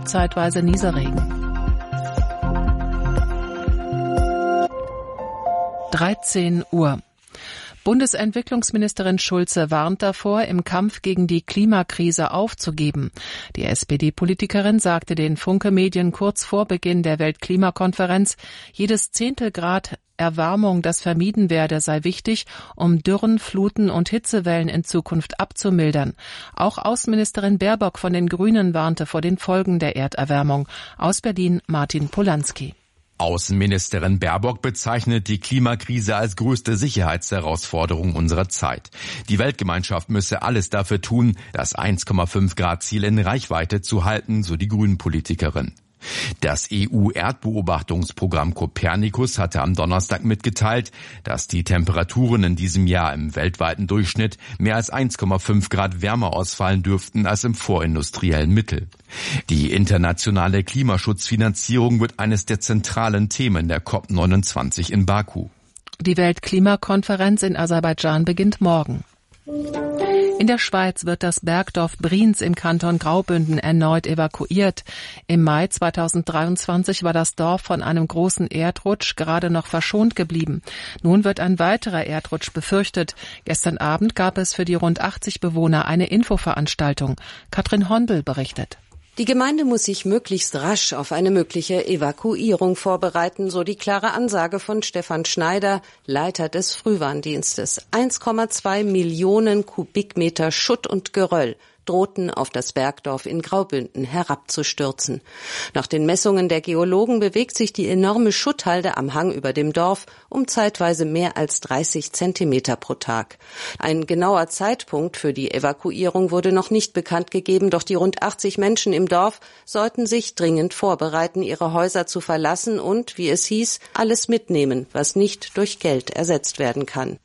zeitweise Nieselregen. 13 Uhr. Bundesentwicklungsministerin Schulze warnt davor, im Kampf gegen die Klimakrise aufzugeben. Die SPD-Politikerin sagte den Funke-Medien kurz vor Beginn der Weltklimakonferenz, jedes Zehntelgrad Erwärmung, das vermieden werde, sei wichtig, um Dürren, Fluten und Hitzewellen in Zukunft abzumildern. Auch Außenministerin Baerbock von den Grünen warnte vor den Folgen der Erderwärmung. Aus Berlin Martin Polanski. Außenministerin Baerbock bezeichnet die Klimakrise als größte Sicherheitsherausforderung unserer Zeit. Die Weltgemeinschaft müsse alles dafür tun, das 1,5-Grad-Ziel in Reichweite zu halten, so die Grünen-Politikerin. Das EU-Erdbeobachtungsprogramm Copernicus hatte am Donnerstag mitgeteilt, dass die Temperaturen in diesem Jahr im weltweiten Durchschnitt mehr als 1,5 Grad wärmer ausfallen dürften als im vorindustriellen Mittel. Die internationale Klimaschutzfinanzierung wird eines der zentralen Themen der COP29 in Baku. Die Weltklimakonferenz in Aserbaidschan beginnt morgen. In der Schweiz wird das Bergdorf Brienz im Kanton Graubünden erneut evakuiert. Im Mai 2023 war das Dorf von einem großen Erdrutsch gerade noch verschont geblieben. Nun wird ein weiterer Erdrutsch befürchtet. Gestern Abend gab es für die rund 80 Bewohner eine Infoveranstaltung. Katrin Hondel berichtet. Die Gemeinde muss sich möglichst rasch auf eine mögliche Evakuierung vorbereiten, so die klare Ansage von Stefan Schneider, Leiter des Frühwarndienstes. 1,2 Millionen Kubikmeter Schutt und Geröll drohten auf das Bergdorf in Graubünden herabzustürzen. Nach den Messungen der Geologen bewegt sich die enorme Schutthalde am Hang über dem Dorf um zeitweise mehr als 30 Zentimeter pro Tag. Ein genauer Zeitpunkt für die Evakuierung wurde noch nicht bekannt gegeben, doch die rund 80 Menschen im Dorf sollten sich dringend vorbereiten, ihre Häuser zu verlassen und, wie es hieß, alles mitnehmen, was nicht durch Geld ersetzt werden kann.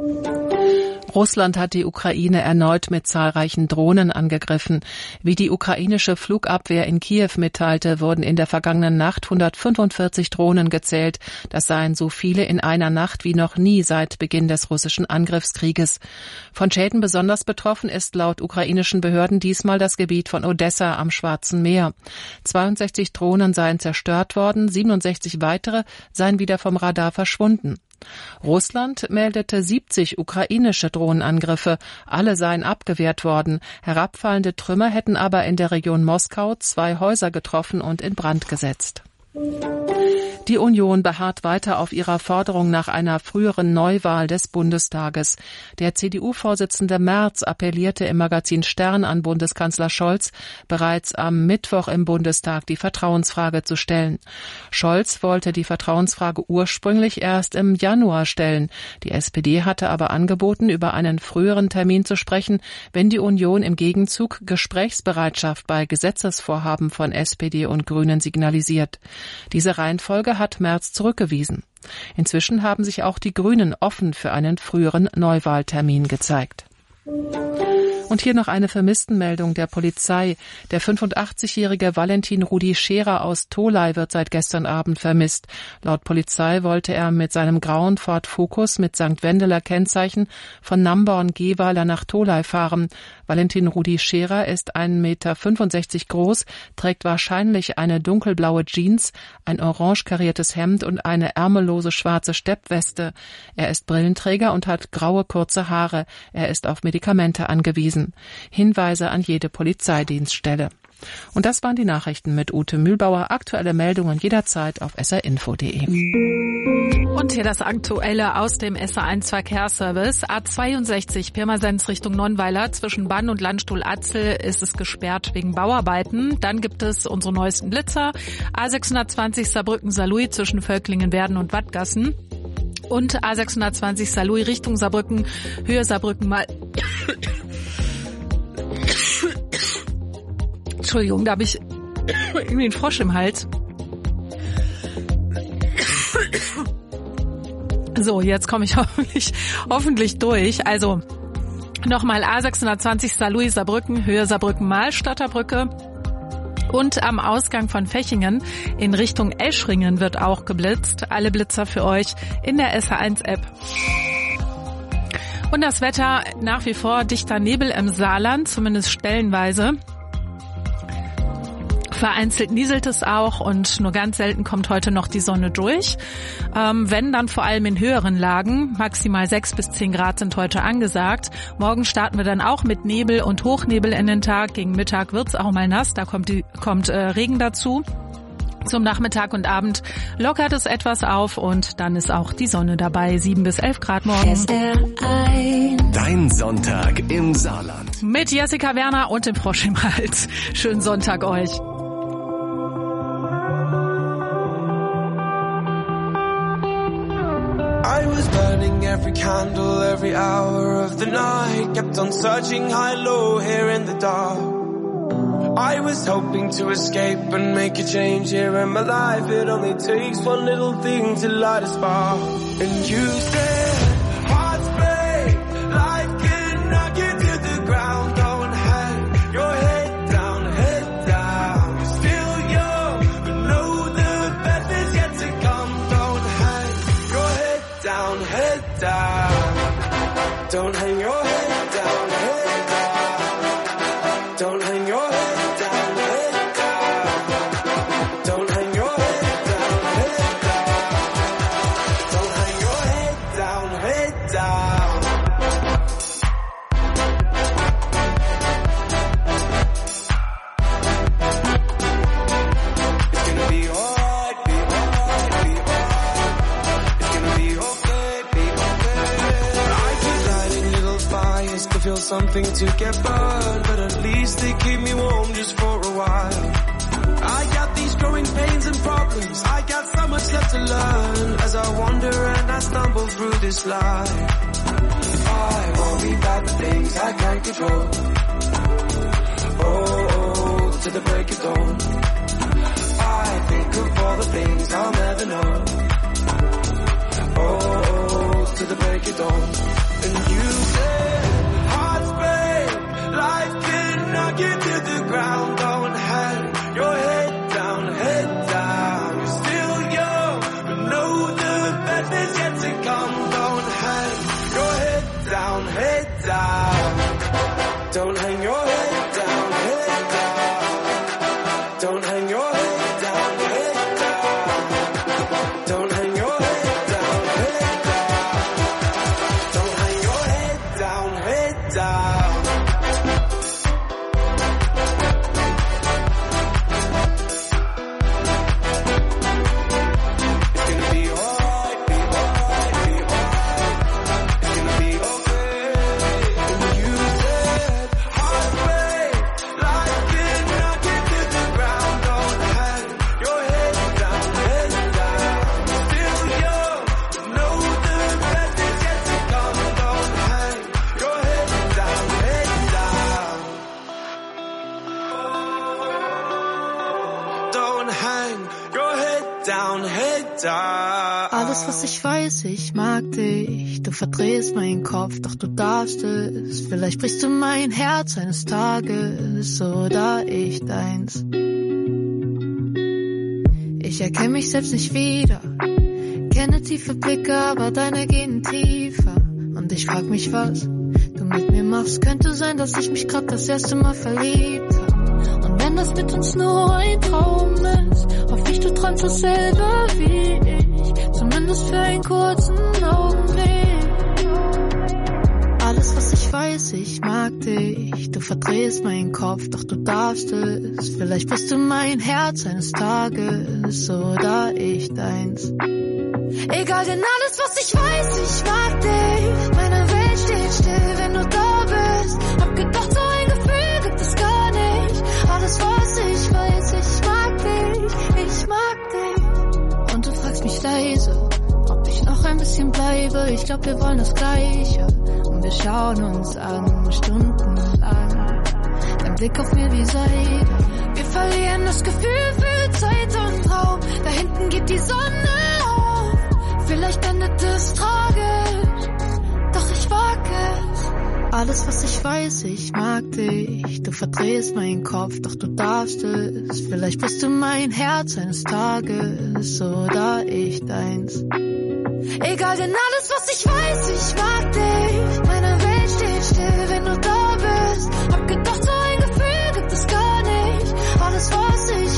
Russland hat die Ukraine erneut mit zahlreichen Drohnen angegriffen. Wie die ukrainische Flugabwehr in Kiew mitteilte, wurden in der vergangenen Nacht 145 Drohnen gezählt. Das seien so viele in einer Nacht wie noch nie seit Beginn des russischen Angriffskrieges. Von Schäden besonders betroffen ist laut ukrainischen Behörden diesmal das Gebiet von Odessa am Schwarzen Meer. 62 Drohnen seien zerstört worden, 67 weitere seien wieder vom Radar verschwunden. Russland meldete 70 ukrainische Drohnenangriffe. Alle seien abgewehrt worden. Herabfallende Trümmer hätten aber in der Region Moskau 2 Häuser getroffen und in Brand gesetzt. Die Union beharrt weiter auf ihrer Forderung nach einer früheren Neuwahl des Bundestages. Der CDU-Vorsitzende Merz appellierte im Magazin Stern an Bundeskanzler Scholz, bereits am Mittwoch im Bundestag die Vertrauensfrage zu stellen. Scholz wollte die Vertrauensfrage ursprünglich erst im Januar stellen. Die SPD hatte aber angeboten, über einen früheren Termin zu sprechen, wenn die Union im Gegenzug Gesprächsbereitschaft bei Gesetzesvorhaben von SPD und Grünen signalisiert. Diese Reihenfolge hat Merz zurückgewiesen. Inzwischen haben sich auch die Grünen offen für einen früheren Neuwahltermin gezeigt. Und hier noch eine Vermisstenmeldung der Polizei. Der 85-jährige Valentin Rudi Scherer aus Tholey wird seit gestern Abend vermisst. Laut Polizei wollte er mit seinem grauen Ford Focus mit St. Wendeler Kennzeichen von Namborn-Gehweiler nach Tholey fahren. Valentin Rudi Scherer ist 1,65 Meter groß, trägt wahrscheinlich eine dunkelblaue Jeans, ein orange kariertes Hemd und eine ärmellose schwarze Steppweste. Er ist Brillenträger und hat graue kurze Haare. Er ist auf Medikamente angewiesen. Hinweise an jede Polizeidienststelle. Und das waren die Nachrichten mit Ute Mühlbauer. Aktuelle Meldungen jederzeit auf srinfo.de. Und hier das Aktuelle aus dem SR1 Verkehrsservice. A62 Pirmasens Richtung Nonnweiler zwischen Bann und Landstuhl Atzel ist es gesperrt wegen Bauarbeiten. Dann gibt es unsere neuesten Blitzer. A620 Saarbrücken-Saarlouis zwischen Völklingen-Werden und Wattgassen. Und A620 Saarlouis Richtung Saarbrücken, Höhe Saarbrücken mal. Entschuldigung, da habe ich irgendwie einen Frosch im Hals. So, jetzt komme ich hoffentlich durch. Also nochmal A620 Saarlouis Saarbrücken, Höhe Saarbrücken-Mahlstadter-Brücke. Und am Ausgang von Fechingen in Richtung Eschringen wird auch geblitzt. Alle Blitzer für euch in der SR1-App. Und das Wetter nach wie vor dichter Nebel im Saarland, zumindest stellenweise. Vereinzelt nieselt es auch und nur ganz selten kommt heute noch die Sonne durch. Wenn, dann vor allem in höheren Lagen. Maximal 6 bis 10 Grad sind heute angesagt. Morgen starten wir dann auch mit Nebel und Hochnebel in den Tag. Gegen Mittag wird's auch mal nass, da kommt Regen dazu. Zum Nachmittag und Abend lockert es etwas auf und dann ist auch die Sonne dabei. 7 bis 11 Grad morgen. Dein Sonntag im Saarland. Mit Jessica Werner und dem Frosch im Hals. Schönen Sonntag euch. I was burning every candle, every hour of the night. Kept on searching high, low, here in the dark. I was hoping to escape and make a change here in my life. It only takes one little thing to light a spark. And you said, hearts break, life can knock you to the ground. Don't hang your head down, head down. You're still young, but know the best is yet to come. Don't hang your head down, head down. Don't hang your head down, head down. Don't hang your head. Something to get burned, but at least they keep me warm just for a while. I got these growing pains and problems, I got so much left to learn as I wander and I stumble through this life. I worry about the things I can't control. Oh, to the break of dawn. I think of all the things I'll never know. Oh, to the break of dawn. And you say life can knock you to the ground. Don't hang your head down, head down. You're still young, but know the best is yet to come. Don't hang your head down, head down. Don't hang your head down, head down. Don't hang your head down, head down. Don't hang your head down, head down. Don't hang your head down, head down. Alles, was ich weiß, ich mag dich. Du verdrehst meinen Kopf, doch du darfst es. Vielleicht brichst du mein Herz eines Tages oder ich deins. Ich erkenne mich selbst nicht wieder. Kenne tiefe Blicke, aber deine gehen tiefer. Und ich frag mich, was du mit mir machst. Könnte sein, dass ich mich grad das erste Mal verliebt hab. Und wenn das mit uns nur ein Traum ist, hoff ich, du träumst dasselbe wie ich. Zumindest für einen kurzen Augenblick. Alles, was ich weiß, ich mag dich. Du verdrehst meinen Kopf, doch du darfst es. Vielleicht bist du mein Herz eines Tages oder ich deins. Egal, denn alles, was ich weiß, ich mag dich. Meine Welt steht still, wenn du da bist. Hab gedacht, so ein Gefühl gibt es gar nicht. Alles, was ich weiß, ich mag dich. Ich mag dich. Und du fragst mich leise, ob ich noch ein bisschen bleibe. Ich glaub, wir wollen das Gleiche. Und wir schauen uns an, stundenlang. Dein Blick auf mir wie Seide. Wir verlieren das Gefühl für Zeit und Raum. Da hinten geht die Sonne auf. Vielleicht endet es tragisch, doch ich wag es. Alles, was ich weiß, ich mag dich. Du verdrehst meinen Kopf, doch du darfst es. Vielleicht bist du mein Herz eines Tages oder ich deins. Egal, denn alles, was ich weiß, ich mag dich. Meine Welt steht still, wenn du da bist. Hab gedacht, so ein Gefühl gibt es gar nicht. Alles, was ich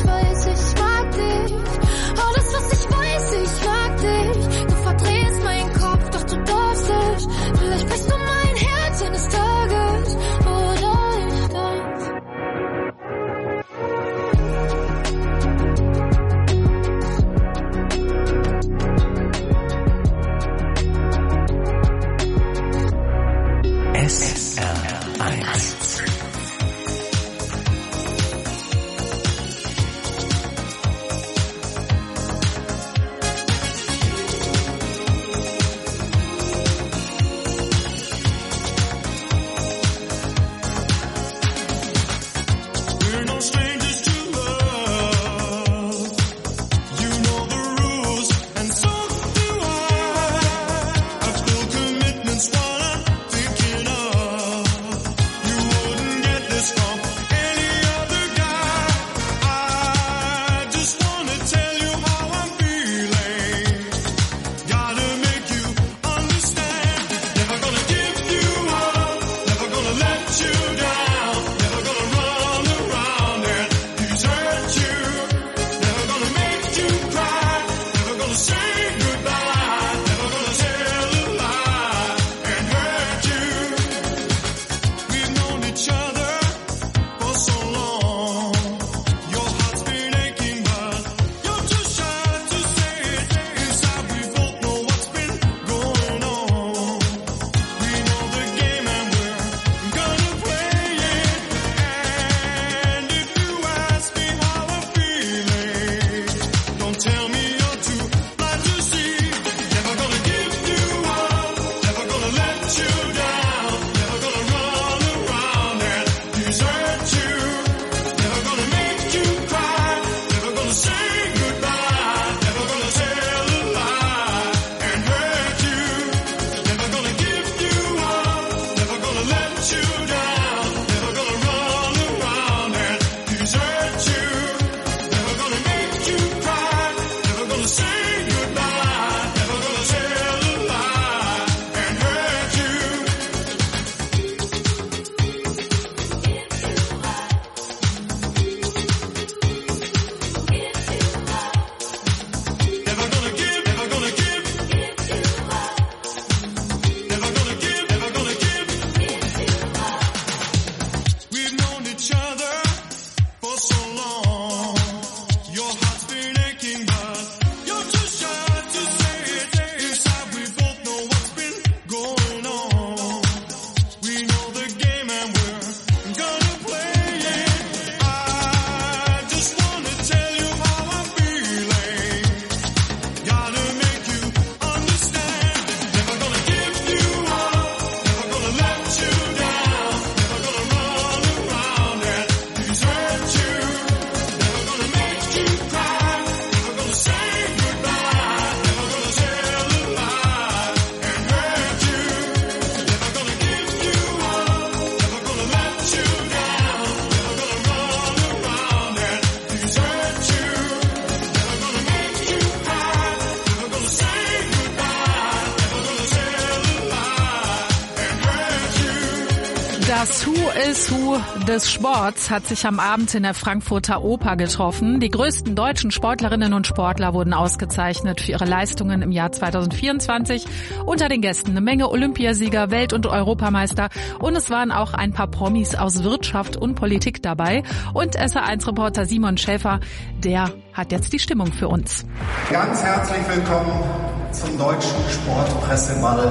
Das Who is Who des Sports hat sich am Abend in der Frankfurter Oper getroffen. Die größten deutschen Sportlerinnen und Sportler wurden ausgezeichnet für ihre Leistungen im Jahr 2024. Unter den Gästen eine Menge Olympiasieger, Welt- und Europameister und es waren auch ein paar Promis aus Wirtschaft und Politik dabei. Und SR1-Reporter Simon Schäfer, der hat jetzt die Stimmung für uns. Ganz herzlich willkommen zum Deutschen Sportpresseball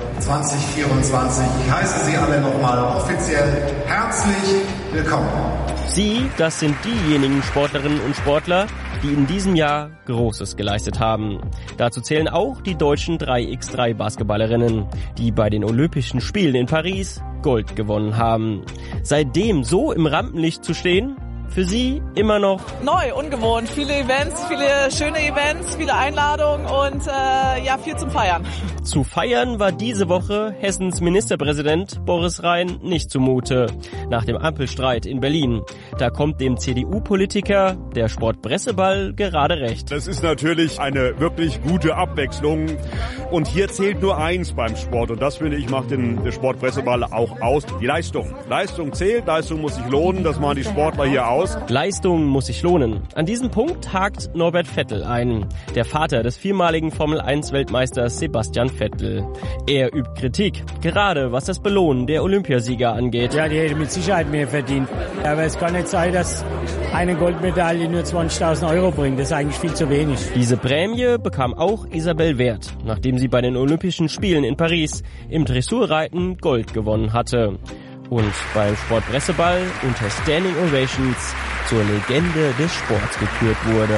2024. Ich heiße Sie alle nochmal offiziell herzlich willkommen. Sie, das sind diejenigen Sportlerinnen und Sportler, die in diesem Jahr Großes geleistet haben. Dazu zählen auch die deutschen 3x3 Basketballerinnen, die bei den Olympischen Spielen in Paris Gold gewonnen haben. Seitdem so im Rampenlicht zu stehen, für Sie immer noch neu, ungewohnt. Viele Events, viele schöne Events, viele Einladungen und viel zum Feiern. Zu feiern war diese Woche Hessens Ministerpräsident Boris Rhein nicht zumute. Nach dem Ampelstreit in Berlin. Da kommt dem CDU-Politiker der Sportpresseball gerade recht. Das ist natürlich eine wirklich gute Abwechslung. Und hier zählt nur eins beim Sport. Und das, finde ich, macht den Sportpresseball auch aus. Die Leistung. Leistung zählt, Leistung muss sich lohnen. Das machen die Sportler hier aus. Leistung muss sich lohnen. An diesem Punkt hakt Norbert Vettel ein, der Vater des viermaligen Formel-1-Weltmeisters Sebastian Vettel. Er übt Kritik, gerade was das Belohnen der Olympiasieger angeht. Ja, die hätte mit Sicherheit mehr verdient. Aber es kann nicht sein, dass eine Goldmedaille nur 20.000 € bringt. Das ist eigentlich viel zu wenig. Diese Prämie bekam auch Isabel Wert, nachdem sie bei den Olympischen Spielen in Paris im Dressurreiten Gold gewonnen hatte. Und beim Sportpresseball unter Standing Ovations zur Legende des Sports gekürt wurde.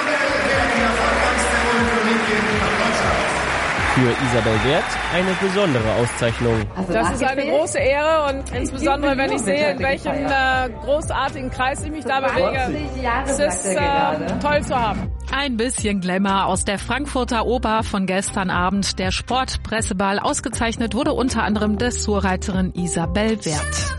Für Isabel Wert eine besondere Auszeichnung. Das ist eine große Ehre und insbesondere, wenn ich sehe, in welchem großartigen Kreis ich mich da bewege. Es ist toll zu haben. Ein bisschen Glamour aus der Frankfurter Oper von gestern Abend. Der Sportpresseball ausgezeichnet wurde unter anderem Dressurreiterin Isabel Wert.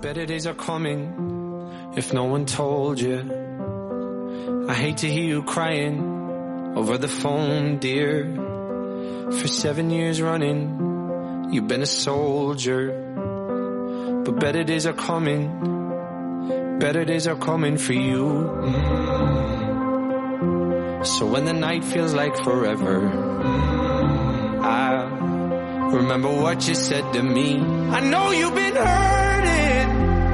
Better days are coming, if no one told you. I hate to hear you crying over the phone, dear. For 7 years running, you've been a soldier. But better days are coming, better days are coming for you. So when the night feels like forever, I'll remember what you said to me. I know you've been hurting,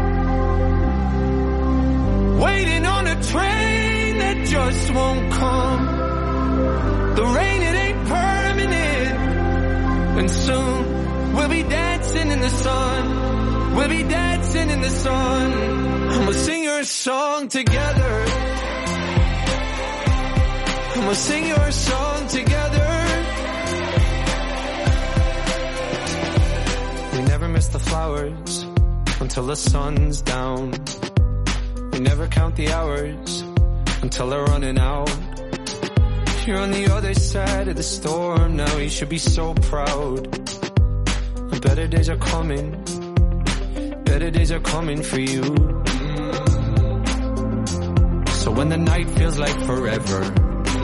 waiting on a train that just won't come. The rain, it ain't permanent, and soon we'll be dancing in the sun. We'll be dancing in the sun, and we'll sing your song together. And we'll sing your song together. We never miss the flowers until the sun's down. We never count the hours until they're running out. You're on the other side of the storm now, you should be so proud. Better days are coming, better days are coming for you. So when the night feels like forever,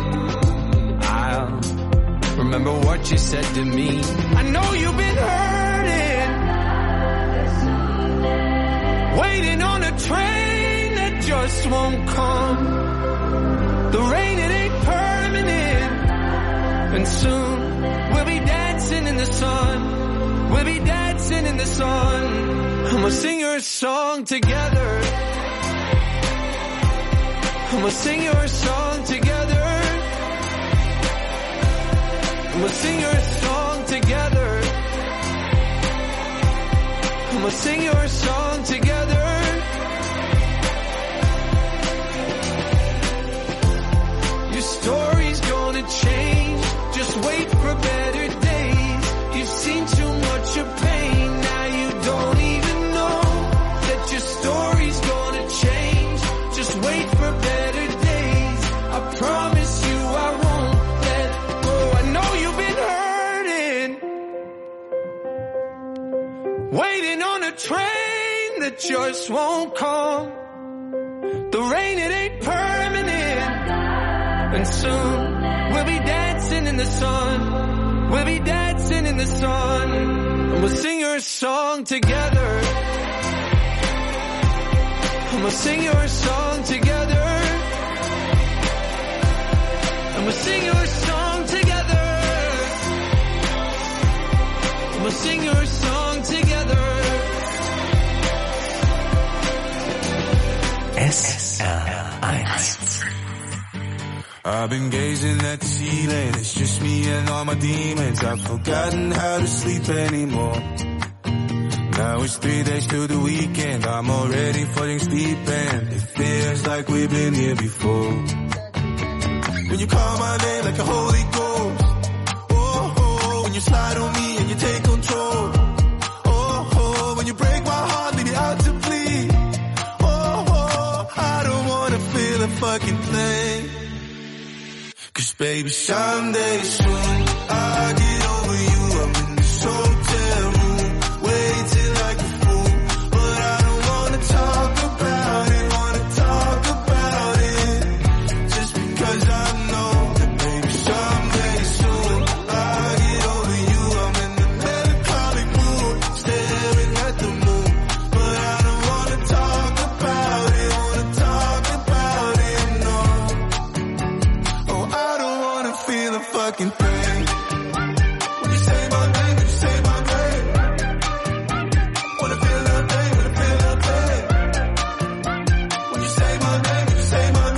I'll remember what you said to me. I know you've been hurting, waiting on a train that just won't come. The rain, it ain't permanent, and soon we'll be dancing in the sun. We'll be dancing in the sun, and we'll sing your song together. And we'll sing your song together. And we'll sing your song together. And we'll sing your song together. Your story's gonna change, just wait for better days. You've seen too much of pain, now you don't even know that your story's gonna change. Just wait for better days. I promise you I won't let go. I know you've been hurting, waiting on a train that just won't come. The rain, it ain't permanent, and soon we'll be dancing in the sun. We'll be dancing in the sun, and we'll sing your song together. And we'll sing your song together. And we'll sing your song together. And we'll sing your song together. SR1. I've been gazing at the ceiling, it's just me and all my demons. I've forgotten how to sleep anymore. Now it's 3 days till the weekend, I'm already falling asleep and it feels like we've been here before. When you call my name like a Holy Ghost, oh, oh, when you slide on me and you take control, oh, oh, when you break my heart, leave me out to bleed, oh, oh, I don't wanna feel a fucking thing. Cause baby, someday soon I'll get over you. I'm in this hotel room, waiting like a fool, but I don't wanna talk about it, just because I know that maybe someday soon I'll get over you. I'm in the melancholic mood, staring at the moon, but I don't wanna talk about it, no. Oh, I don't wanna feel a fucking thing. When you say my name, you say my name. Wanna feel that pain, wanna feel that pain. When you say my name, you say my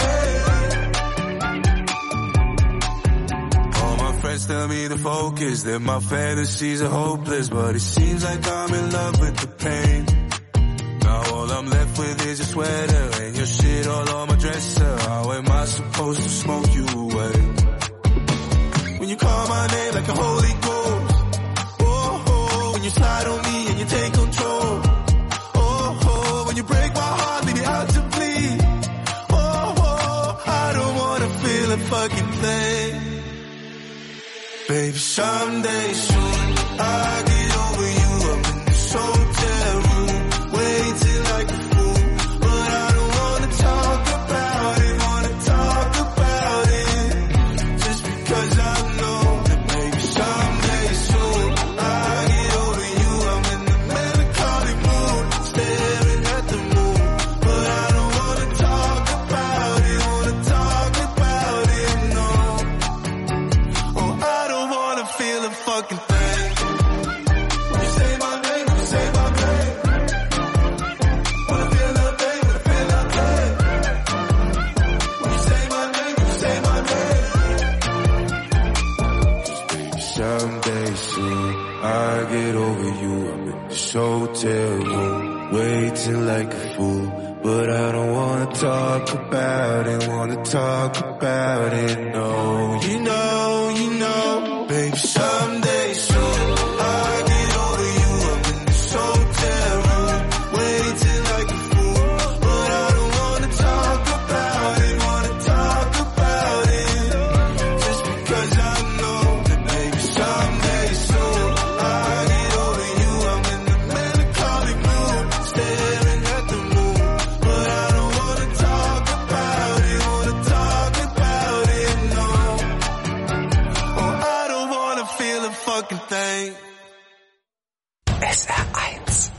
name. All my friends tell me to focus, that my fantasies are hopeless, but it seems like I'm in love with the pain. Now all I'm left with is your sweater and your shit all on my dresser. How am I supposed to smoke you away? When you call my name like a Holy Ghost, oh, oh, when you slide on me and you take control, oh, oh, when you break my heart, leave me out to bleed, oh, oh, I don't wanna feel a fucking thing. Baby, someday soon I'll get over you. I'm in this hotel room, waiting over you. I'm in this hotel room, waiting like a fool. But I don't wanna talk about it, no. You know, baby, someday soon I'll get over you. I'm in this hotel room, waiting like a fool. But I don't wanna talk about it, just because I know that baby, someday soon I'll get over you. I'm in the melancholic mood, staring at the moon. Thing. SR1.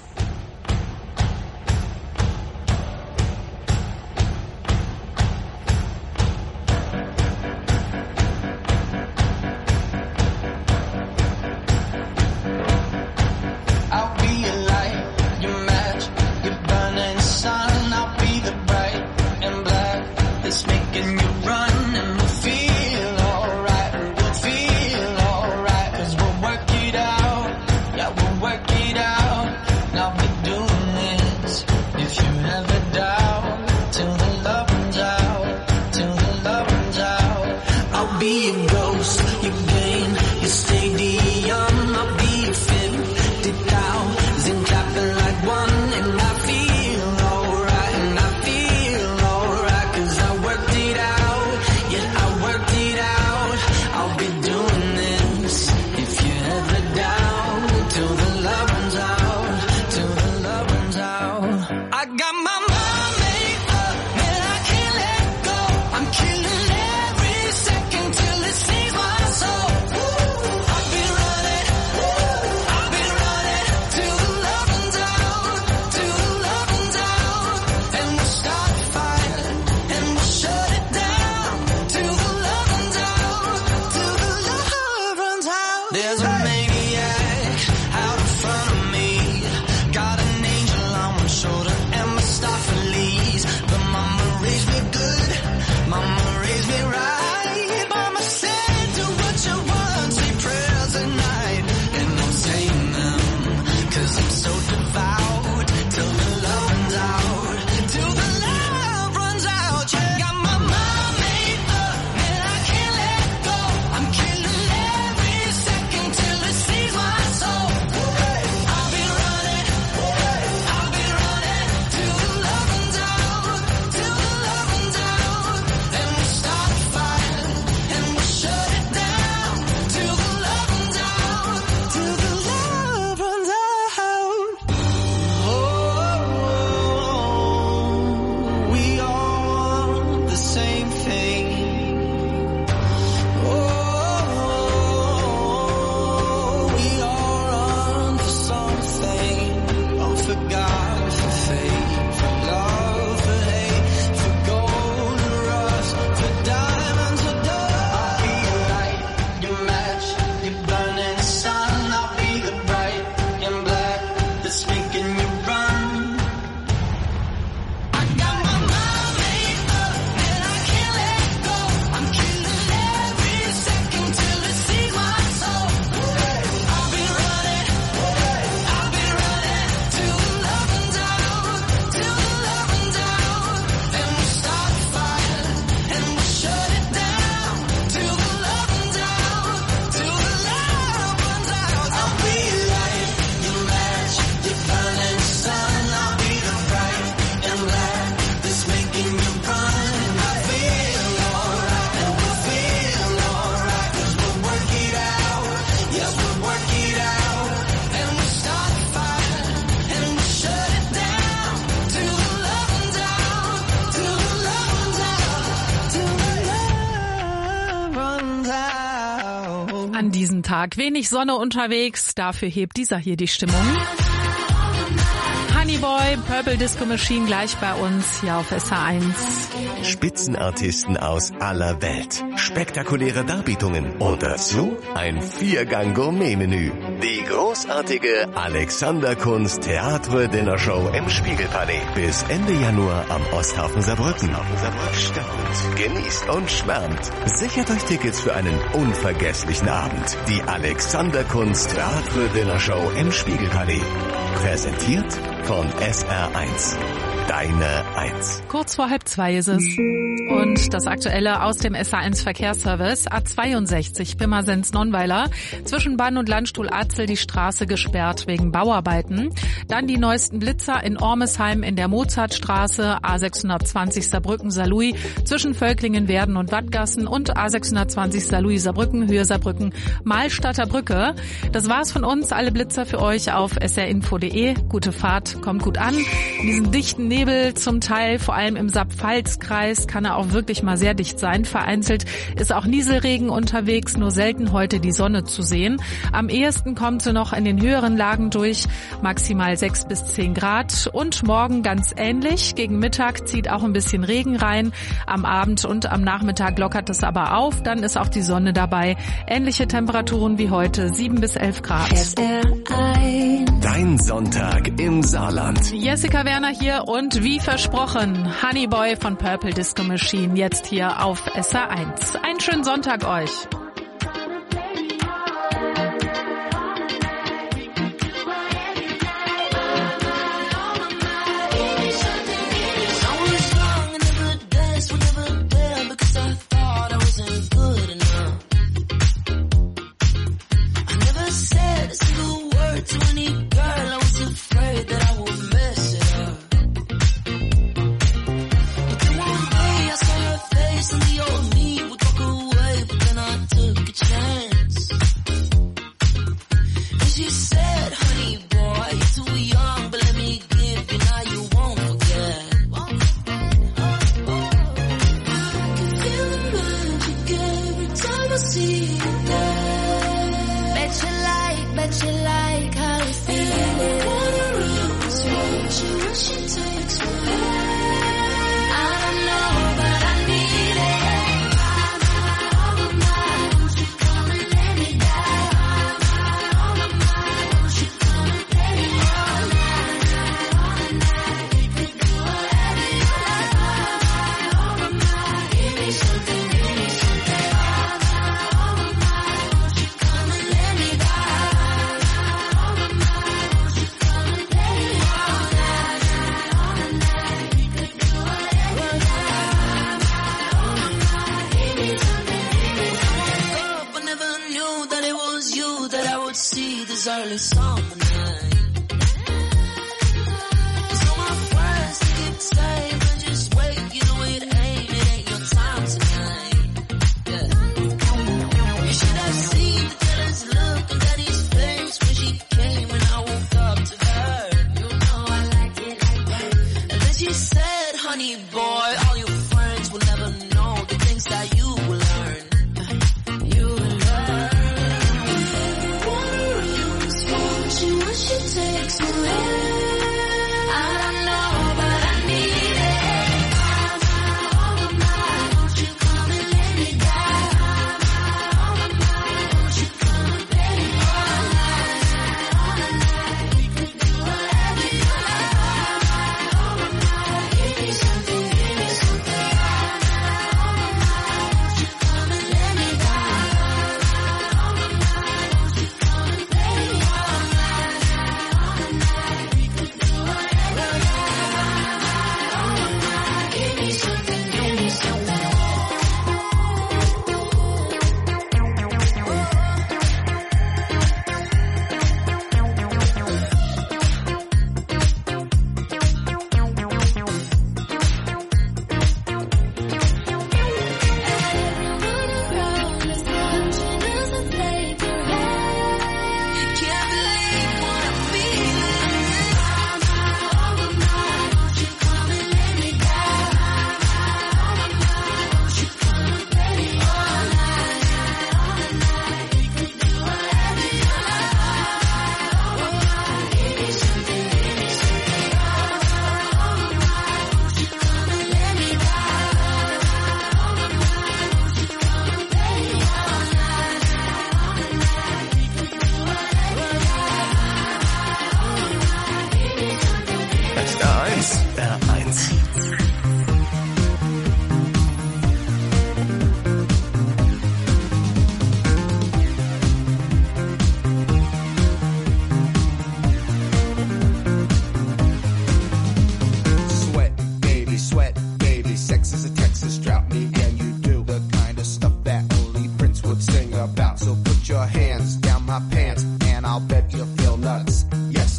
I'll be your light, your match, your burning sun. I'll be the bright and black that's making you run, and we'll feel alright, and we'll feel alright, 'cause we'll work it out, yeah, we'll work it out. And I'll be doing this if you ever doubt, till the love runs out, till the love runs out. I'll be your ghost, your game, your stadium. I'll be your 50,000 clapping like one, and I feel alright, and I feel alright, 'cause I worked it out, yeah, I worked it out. I'll be doing this if you ever doubt, till the love runs out, till the love runs out. I got my mind made up, man, I can't let go. I'm killing every second till it saves my soul. I've been running till the love runs out, till the love runs out. And we'll start a fire, and we'll shut it down, till the love runs out, till the love runs out. There's a maniac out in front of me, got an angel on one shoulder and Mephistopheles. But mama raised me good, mama raised me right. Mama said, do what you want, say prayers at night. And I'm saying them, 'cause I'm so devout, till the love runs out, till the love runs out. Yeah, got my mind made up, man, I can't let go. I'm killing every second till it saves my soul. I'll be running till the love runs out, till the love runs out. And we'll start a fire, and we'll shut it down, till the love runs out, till the love runs out. Oh, we all want the same thing. Oh, we all run for something. Oh, for God, for faith, for love, for hate, for gold and rust, for diamonds, for dust. I'll be your light, your match, your burning sun. I'll be the bright and black that's making you run. I got my mind made up, and I can't let go. I'm killing every second till it sees my soul. I'll be running till the love runs out, till the love runs out. And we'll start a fire, and we'll shut it down, till the love runs out, till the love runs out. I'll be your light, your match, your burning sun. I'll be the bright and black that's making you run. And I feel alright, and we'll feel alright, 'cause we'll work it out, yes, we'll work it out. And we'll start a fire, and we'll shut it down, till the love runs out, till the love runs out, till the love runs out. An diesem Tag wenig Sonne unterwegs, dafür hebt dieser hier die Stimmung. Honeyboy, Purple Disco Machine gleich bei uns hier auf SR1. Spitzenartisten aus aller Welt. Spektakuläre Darbietungen. Und dazu ein 4-Gang-Gourmet-Menü. Die großartige Alexander Kunst Theatre Dinner Show im Spiegelpalais. Bis Ende Januar am Osthafen Saarbrücken. Staunt, genießt und schwärmt. Sichert euch Tickets für einen unvergesslichen Abend. Die Alexander Kunst Theatre Dinner Show im Spiegelpalais. Präsentiert von SR1. Deine 1. Kurz vor 1:30 ist es. Und das Aktuelle aus dem SR1 Verkehrsservice. A62 Pirmasens-Nonnweiler. Zwischen Bann und Landstuhl-Atzel die Straße gesperrt wegen Bauarbeiten. Dann die neuesten Blitzer in Ormesheim in der Mozartstraße. A620 Saarbrücken-Saarlouis zwischen Völklingen, Werden und Wattgassen. Und A620 Saarlouis-Saarbrücken, Höhe Saarbrücken, Mahlstadter Brücke. Das war's von uns. Alle Blitzer für euch auf srinfo.de. Gute Fahrt, kommt gut an. In diesen dichten Nebel zum Teil, vor allem im Saar-Pfalz-Kreis, kann er auch wirklich mal sehr dicht sein. Vereinzelt ist auch Nieselregen unterwegs, nur selten heute die Sonne zu sehen. Am ehesten kommt sie noch in den höheren Lagen durch, maximal 6 bis 10 Grad. Und morgen ganz ähnlich. Gegen Mittag zieht auch ein bisschen Regen rein. Am Abend und am Nachmittag lockert es aber auf. Dann ist auch die Sonne dabei. Ähnliche Temperaturen wie heute, 7 bis 11 Grad. Dein Sonntag im Saarland. Jessica Werner hier und wie versprochen, Honeyboy von Purple Disco Machine jetzt hier auf SR1. Einen schönen Sonntag euch.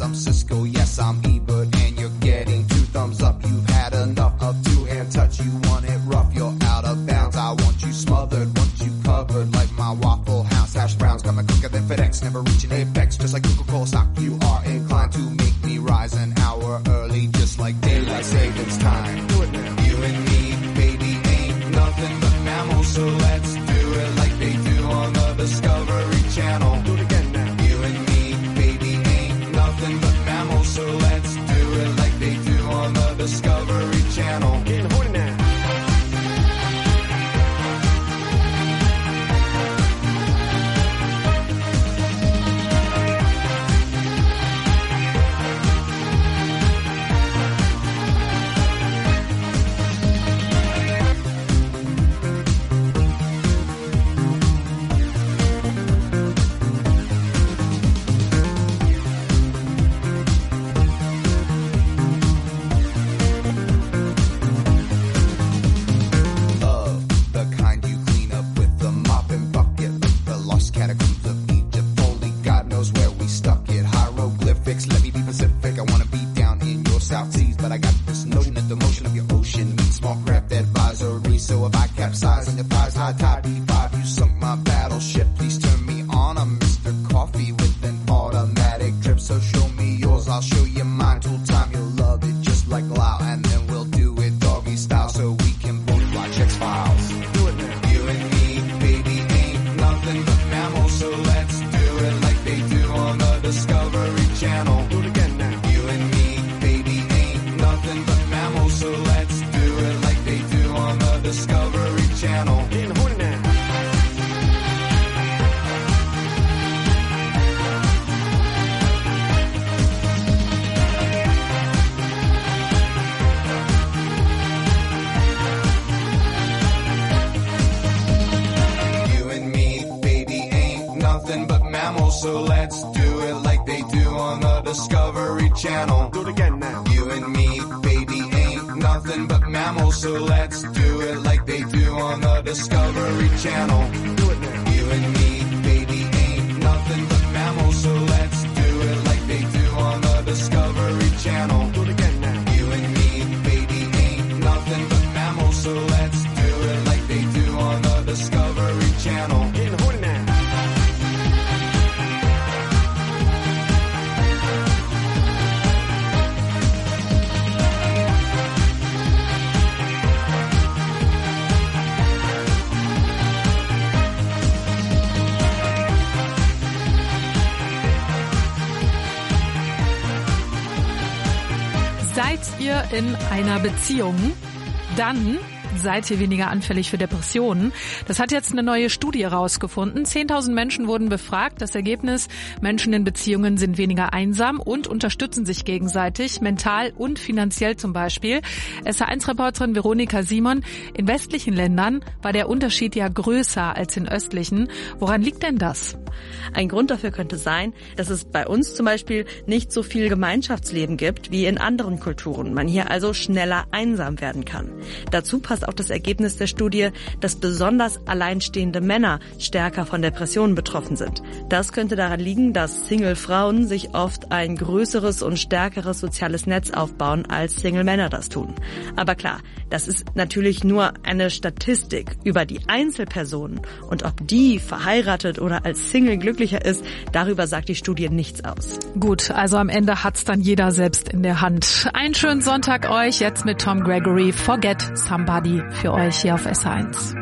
I'm Cisco, yes, I'm Ebert, and you're getting 2 thumbs up. You've had enough of 2-hand touch. You want it rough, you're out of bounds. I want you smothered, want you covered like my Waffle House hash browns. Coming quicker than FedEx, never reaching apex. Just like Coca-Cola stock, you are inclined to make me rise an hour early, just like daylight savings time. Do it now. You and me, baby, ain't nothing but mammals, so let's do it like they do on the Discovery Channel. Do it again now. You and me, baby, ain't nothing but mammals, so let's do it like they do on the Discovery Channel. Getting horny now. So let's do it like they do on the Discovery Channel. Do it again now. You and me, baby, ain't nothing but mammals. So let's do it like they do on the Discovery Channel. Do it now. You and me, baby, ain't nothing but mammals. So let's do it like they do on the Discovery Channel. Do it again now. You and me, baby, ain't nothing but mammals. So let's do it like they do on the Discovery Channel. Getting horny now. Seid ihr in einer Beziehung? Dann seid ihr weniger anfällig für Depressionen. Das hat jetzt eine neue Studie herausgefunden. 10.000 Menschen wurden befragt. Das Ergebnis: Menschen in Beziehungen sind weniger einsam und unterstützen sich gegenseitig, mental und finanziell zum Beispiel. SH1-Reporterin Veronika Simon: In westlichen Ländern war der Unterschied ja größer als in östlichen. Woran liegt denn das? Ein Grund dafür könnte sein, dass es bei uns zum Beispiel nicht so viel Gemeinschaftsleben gibt wie in anderen Kulturen. Man hier also schneller einsam werden kann. Dazu passt auch das Ergebnis der Studie, dass besonders alleinstehende Männer stärker von Depressionen betroffen sind. Das könnte daran liegen, dass Single-Frauen sich oft ein größeres und stärkeres soziales Netz aufbauen, als Single-Männer das tun. Aber klar, das ist natürlich nur eine Statistik über die Einzelpersonen. Und ob die verheiratet oder als Single glücklicher ist, darüber sagt die Studie nichts aus. Gut, also am Ende hat's dann jeder selbst in der Hand. Einen schönen Sonntag euch, jetzt mit Tom Gregory, Forget Somebody, für euch hier auf SH1.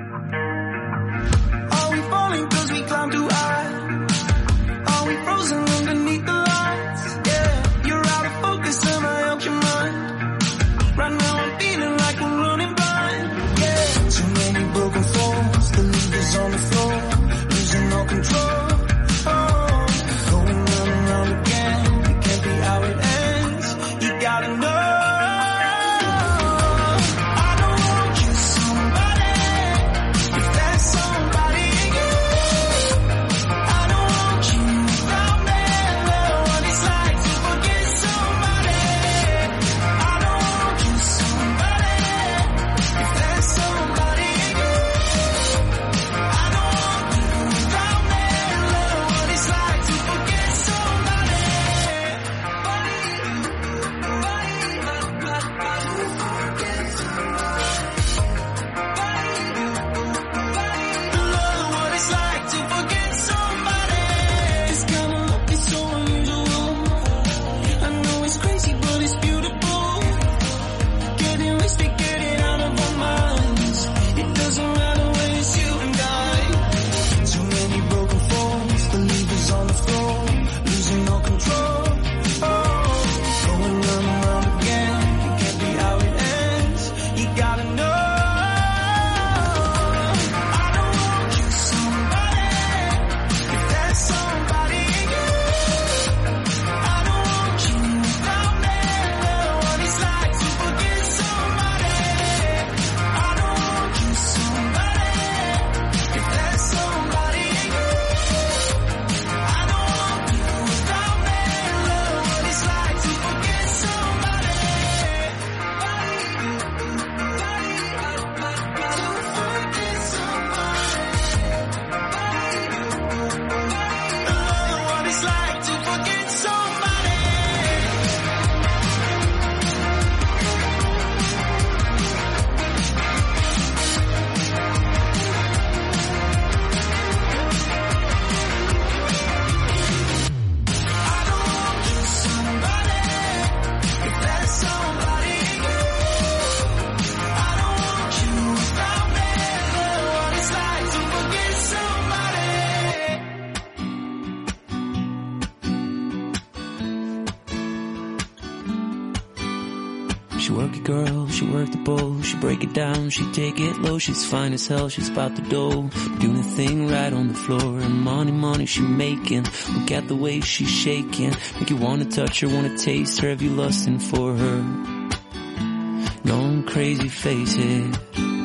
She work it, girl, she work the bowl. She break it down, she take it low. She's fine as hell, she's about the dough. Doing the thing right on the floor. And money she making. Look at the way she's shaking. Make you wanna touch her, wanna taste her. Have you lusting for her? Going crazy, face it.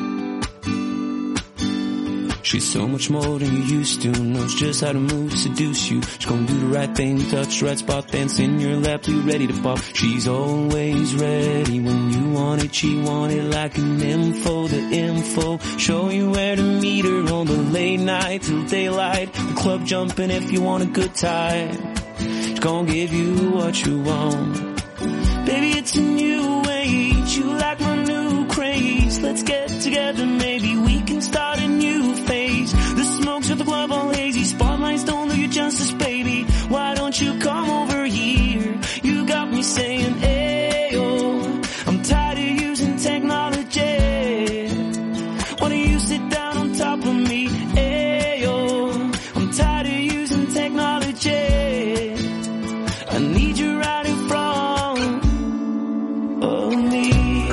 She's so much more than you used to. Knows just how to move, seduce you. She's gonna do the right thing, touch the right spot, dance in your lap, you ready to pop. She's always ready when you want it. She want it like an info, the info. Show you where to meet her on the late night till daylight. The club jumping if you want a good time. She's gonna give you what you want. Baby, it's a new age. You like my new craze. Let's get together, maybe we can start a new phase. The smokes with the club all hazy. Spotlights don't do you justice, baby. Why don't you come over here? You got me saying, ayo. I'm tired of using technology. Why don't you sit down on top of me? Ayo. I'm tired of using technology. I need you right in front of me.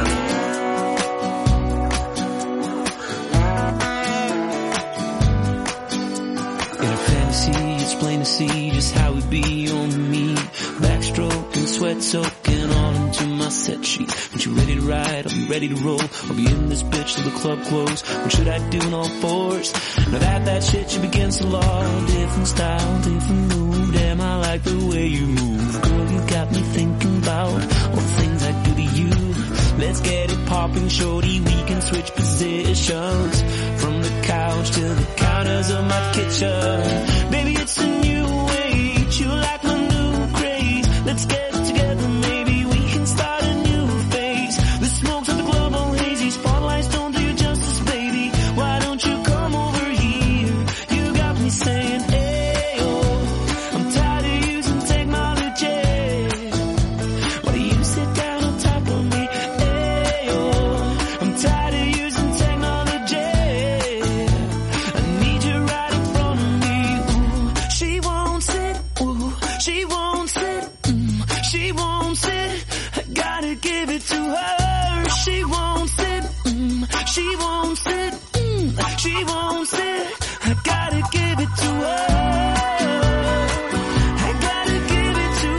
In a fantasy, it's plain to see just how it be on me. Backstroking, sweat soaking all into my set sheet. When you ready to ride, I'll be ready to roll. I'll be in this bitch till the club close. What should I do in all fours? Now that shit should begin to law. Different style, different move. Damn, I like the way you move. Girl, you got me thinking about all the things I do to you. Let's get it popping, shorty. We can switch positions from the couch to the counters of my kitchen. Baby, it's a new age. You like my new craze. Let's get together, maybe we can start a new phase. The smokes of the club all hazy. Spotlights don't do you justice, baby. Why don't you come over here? You got me saying, ayo. I'm tired of using technology. Why do you sit down on top of me? I'm tired of using technology. I need you right in front of me. Ooh, she won't sit. Ooh, she won't sit. She won't sit. I gotta give it to her. She won't sit. She won't sit. She won't sit. I gotta give it to her. I gotta give it to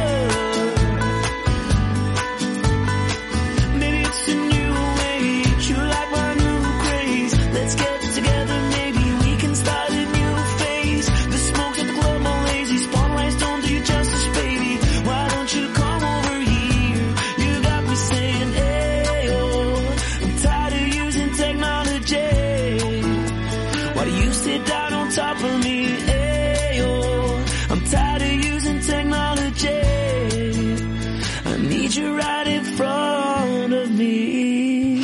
her. Maybe it's a new age. You like my new craze. Let's get together, maybe we can start a new phase. The smokes at the club all lazy. Spotlights don't do you justice, baby. Why don't you come over here? You got me saying, ayo. I'm tired of using technology. Why do you sit down on top of me? Ayo. I'm tired of using technology. I need you right in front of me.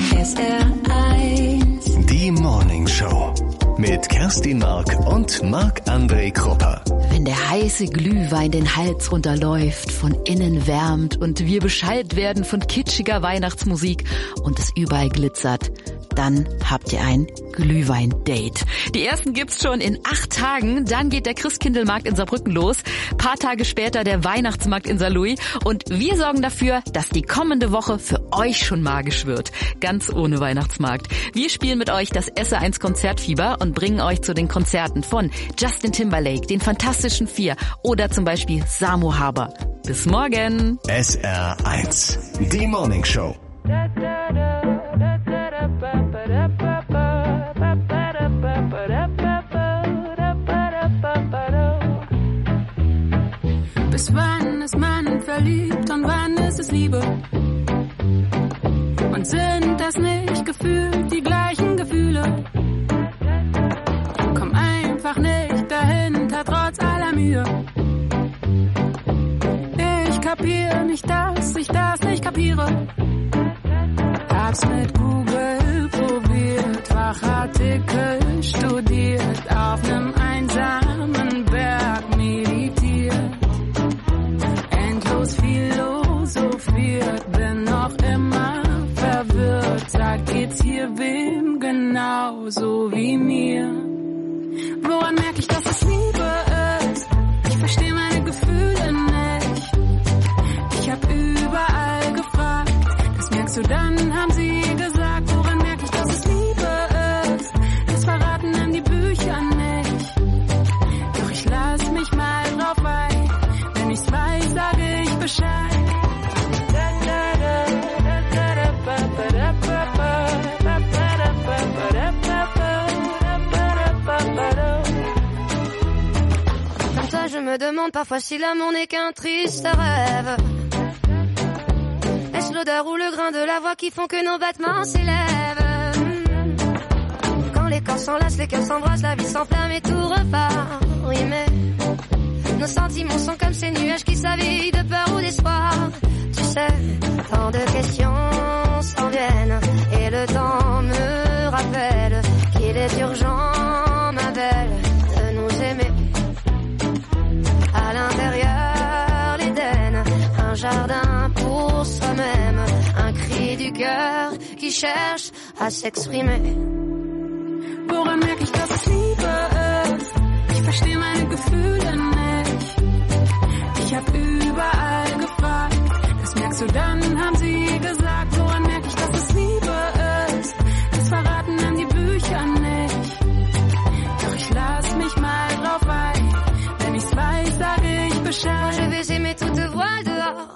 SR1. Die Morning Show mit Kerstin Mark und Marc-André Krupper. Wenn der heiße Glühwein den Hals runterläuft, von innen wärmt und wir beschallt werden von kitschiger Weihnachtsmusik und es überall glitzert, dann habt ihr ein Glühwein-Date. Die ersten gibt's schon in 8 Tagen. Dann geht der Christkindlmarkt in Saarbrücken los. Paar Tage später der Weihnachtsmarkt in Saarlouis. Und wir sorgen dafür, dass die kommende Woche für euch schon magisch wird. Ganz ohne Weihnachtsmarkt. Wir spielen mit euch das SR1 Konzertfieber und bringen euch zu den Konzerten von Justin Timberlake, den Fantastischen Vier oder zum Beispiel Samo Haber. Bis morgen. SR1, die Morning Show. Bis wann ist man verliebt und wann ist es Liebe? Und sind das nicht gefühlt die gleichen Gefühle? Komm einfach nicht dahinter, trotz aller Mühe. Ich kapier nicht, dass ich das nicht kapiere. Hab's mit Google probiert, Fachartikel studiert, auf nem einsamen Berg meditiert, endlos philosophiert, bin noch immer verwirrt. Sag, geht's hier wem genauso wie mir? Woran merk ich, dass es Liebe ist? Ich versteh meine Gefühle nicht. Ich hab überall gefragt, dass mir demande parfois si l'amour n'est qu'un triste rêve. Est-ce l'odeur ou le grain de la voix qui font que nos battements s'élèvent? Quand les corps s'enlacent, les cœurs s'embrassent, la vie s'enflamme et tout repart. Oui mais nos sentiments sont comme ces nuages qui s'avillent de peur ou d'espoir. Tu sais, tant de questions s'en viennent et le temps me rappelle qu'il est urgent, ma belle, de nous aimer. À l'intérieur, l'Éden, un jardin pour soi-même, un cri du cœur qui cherche à s'exprimer. Woran merke ich, dass es Liebe ist? Ich verstehe meine Gefühle nicht. Ich hab überall gefragt, das merkst du dann, haben sie gesagt. Woran merke ich, dass es Liebe ist? Das verraten dann die Bücher nicht. Doch ich lass mich mal drauf ein, wenn ich's weiß, sag ich Bescheid. Je vais aimer toute voix dehors.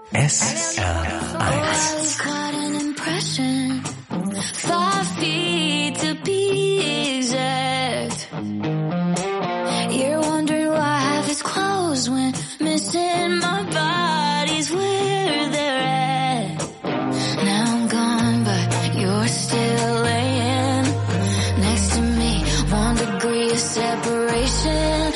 SR1 quite an impression. 5 feet to be exact. You're wondering why half is closed when missing my body's where they're at. Now I'm gone, but you're still laying next to me. 1 degree of separation.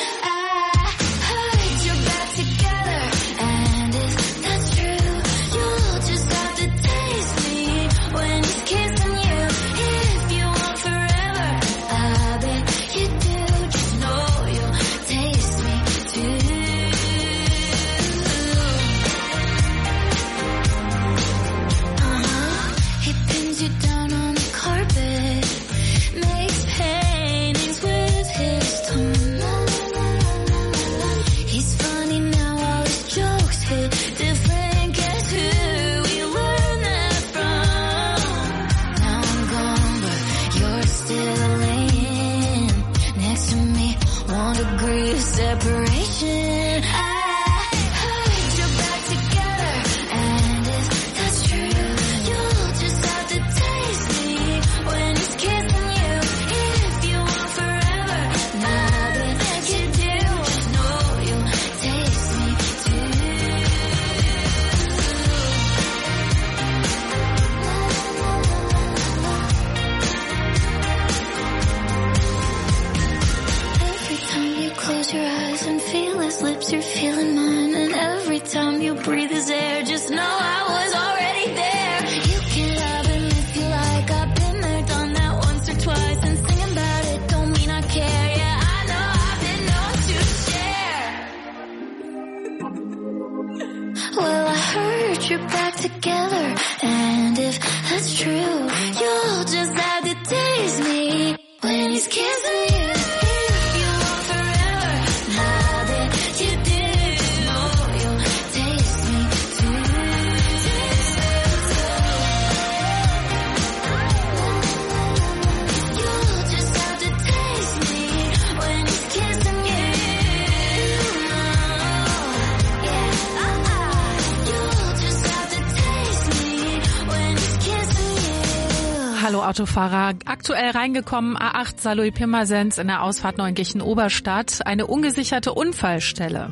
Separation. Lips, you're feeling mine, and every time you breathe his air, just know I was already there. You can love him if you like, I've been there, done that once or twice, and singing about it don't mean I care. Yeah, I know I've been known to share. Well, I heard you're back together, and if that's true, you'll just have to taste me when he's kissing you. Hallo Autofahrer, aktuell reingekommen A8 Saarlouis-Pirmasens in der Ausfahrt Neunkirchen-Oberstadt, eine ungesicherte Unfallstelle.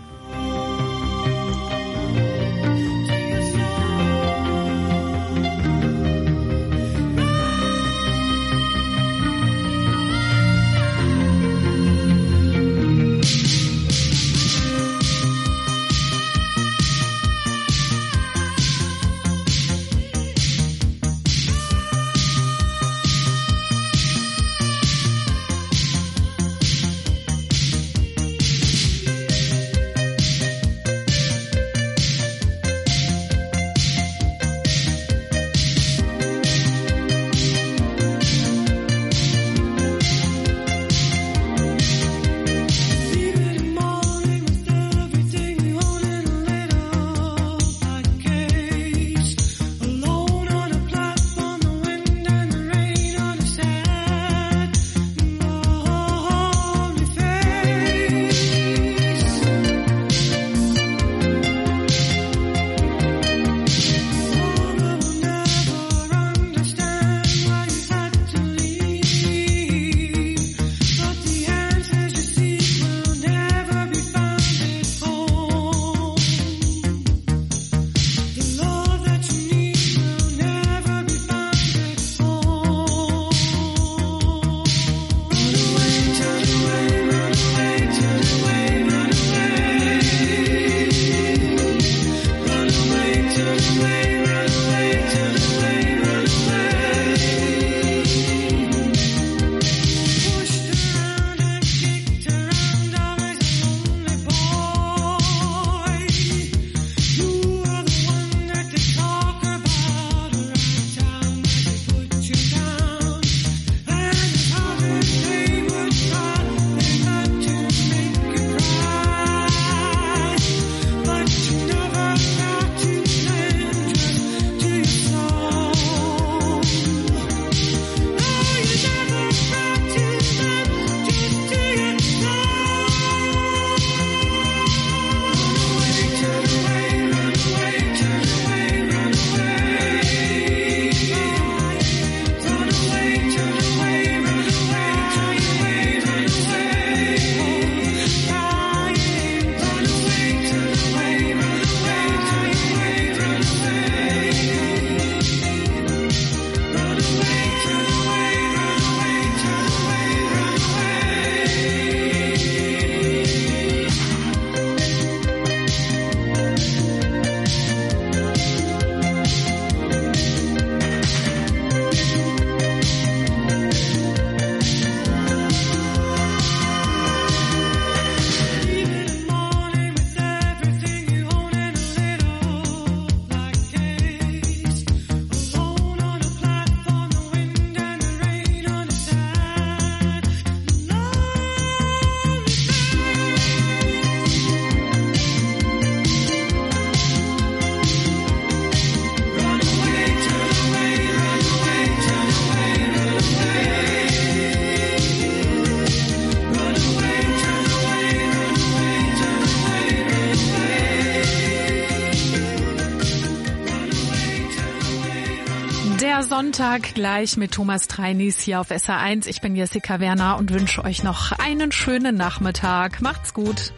Sonntag gleich mit Thomas Treinis hier auf SR1. Ich bin Jessica Werner und wünsche euch noch einen schönen Nachmittag. Macht's gut.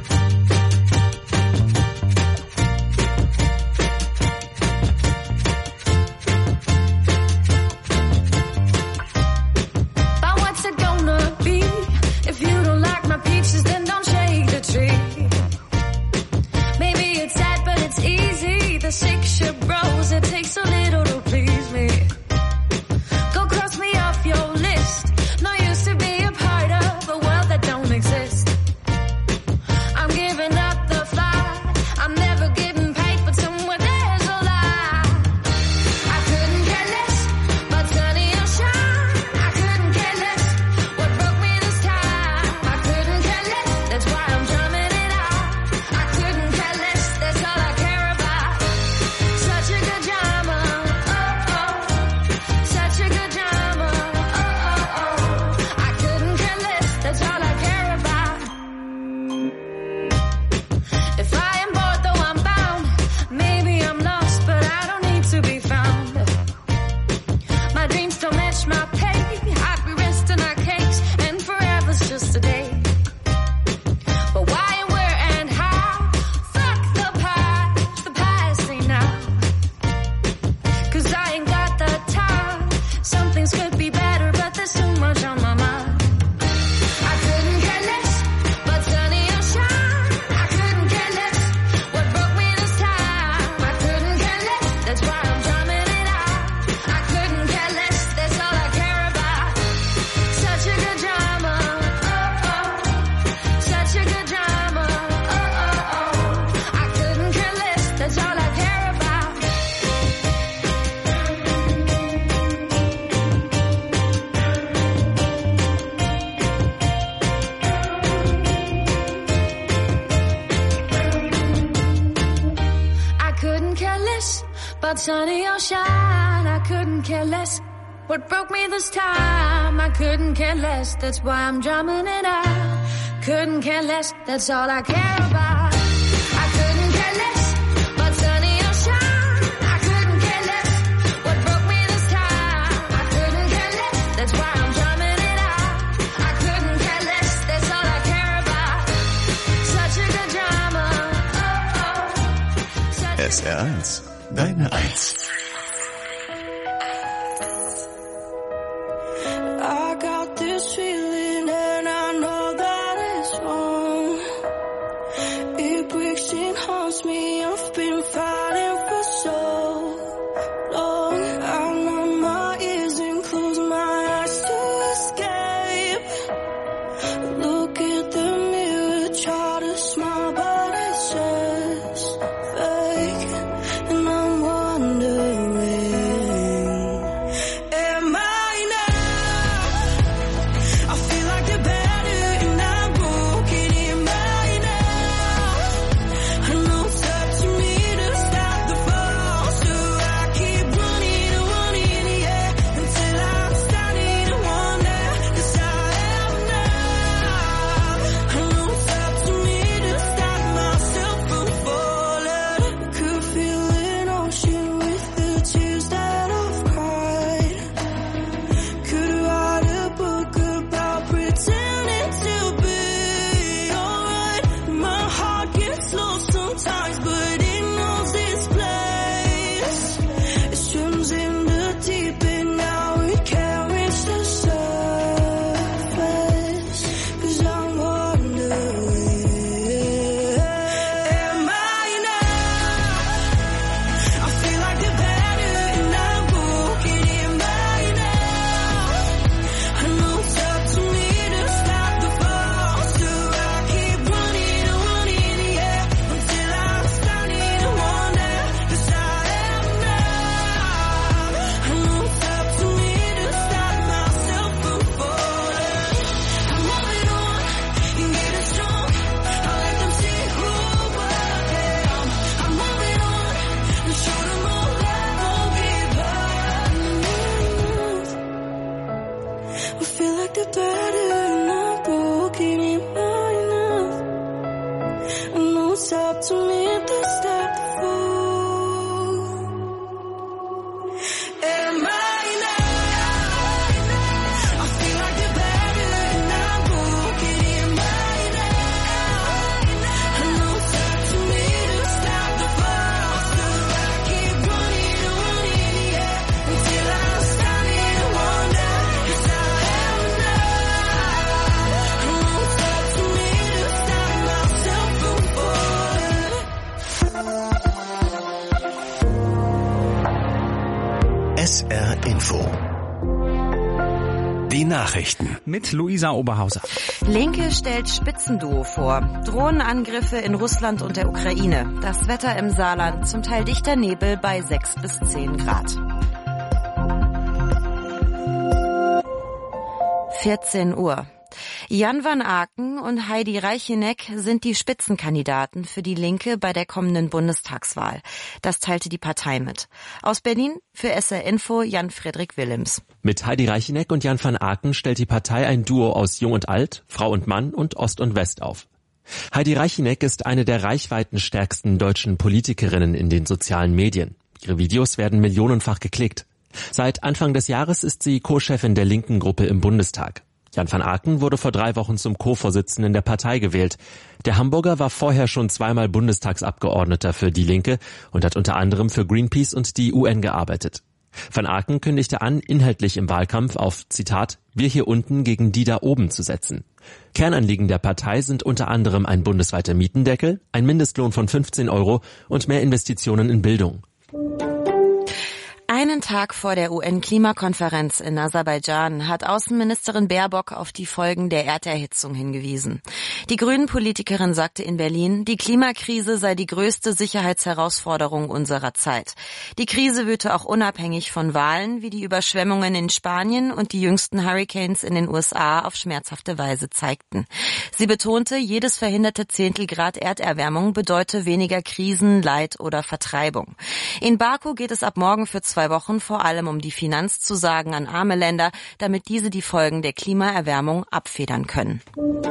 But sunny or shine, I couldn't care less. What broke me this time, I couldn't care less. That's why I'm drumming it out. Couldn't care less, that's all I care about. I couldn't care less, but sunny or shine, I couldn't care less. What broke me this time, I couldn't care less. That's why I'm drumming it out. I couldn't care less, that's all I care about. Such a good drama, oh oh. SR1, deine Eins. I got this feeling and I know that it's wrong. It breaks and haunts me. I've been fighting for so SR Info. Die Nachrichten. Mit Luisa Oberhauser. Linke stellt Spitzenduo vor. Drohnenangriffe in Russland und der Ukraine. Das Wetter im Saarland, zum Teil dichter Nebel bei 6 bis 10 Grad. 14 Uhr. Jan van Aken und Heidi Reicheneck sind die Spitzenkandidaten für die Linke bei der kommenden Bundestagswahl. Das teilte die Partei mit. Aus Berlin für SR Info Jan-Fredrik Willems. Mit Heidi Reicheneck und Jan van Aken stellt die Partei ein Duo aus Jung und Alt, Frau und Mann und Ost und West auf. Heidi Reicheneck ist eine der reichweitenstärksten deutschen Politikerinnen in den sozialen Medien. Ihre Videos werden millionenfach geklickt. Seit Anfang des Jahres ist sie Co-Chefin der linken Gruppe im Bundestag. Jan van Aken wurde vor 3 Wochen zum Co-Vorsitzenden der Partei gewählt. Der Hamburger war vorher schon 2-mal Bundestagsabgeordneter für Die Linke und hat unter anderem für Greenpeace und die UN gearbeitet. Van Aken kündigte an, inhaltlich im Wahlkampf auf, Zitat, wir hier unten gegen die da oben zu setzen. Kernanliegen der Partei sind unter anderem ein bundesweiter Mietendeckel, ein Mindestlohn von 15 € und mehr Investitionen in Bildung. Einen Tag vor der UN-Klimakonferenz in Aserbaidschan hat Außenministerin Baerbock auf die Folgen der Erderhitzung hingewiesen. Die Grünen-Politikerin sagte in Berlin, die Klimakrise sei die größte Sicherheitsherausforderung unserer Zeit. Die Krise wüte auch unabhängig von Wahlen, wie die Überschwemmungen in Spanien und die jüngsten Hurricanes in den USA auf schmerzhafte Weise zeigten. Sie betonte, jedes verhinderte Zehntelgrad Erderwärmung bedeute weniger Krisen, Leid oder Vertreibung. In Baku geht es ab morgen für 2 Wochen vor allem um die Finanzzusagen an arme Länder, damit diese die Folgen der Klimaerwärmung abfedern können.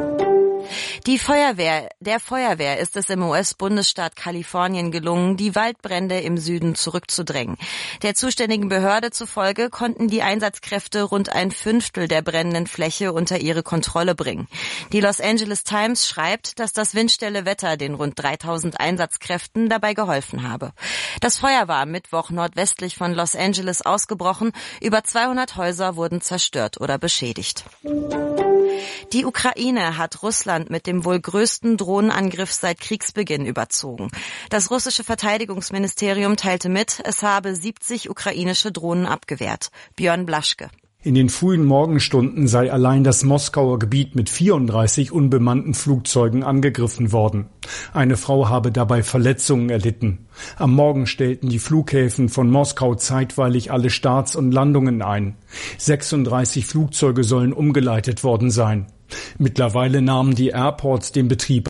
Der Feuerwehr ist es im US-Bundesstaat Kalifornien gelungen, die Waldbrände im Süden zurückzudrängen. Der zuständigen Behörde zufolge konnten die Einsatzkräfte rund 1/5 der brennenden Fläche unter ihre Kontrolle bringen. Die Los Angeles Times schreibt, dass das windstille Wetter den rund 3000 Einsatzkräften dabei geholfen habe. Das Feuer war am Mittwoch nordwestlich von Los Angeles ausgebrochen. Über 200 Häuser wurden zerstört oder beschädigt. Die Ukraine hat Russland mit dem wohl größten Drohnenangriff seit Kriegsbeginn überzogen. Das russische Verteidigungsministerium teilte mit, es habe 70 ukrainische Drohnen abgewehrt. Björn Blaschke. In den frühen Morgenstunden sei allein das Moskauer Gebiet mit 34 unbemannten Flugzeugen angegriffen worden. Eine Frau habe dabei Verletzungen erlitten. Am Morgen stellten die Flughäfen von Moskau zeitweilig alle Starts und Landungen ein. 36 Flugzeuge sollen umgeleitet worden sein. Mittlerweile nahmen die Airports den Betrieb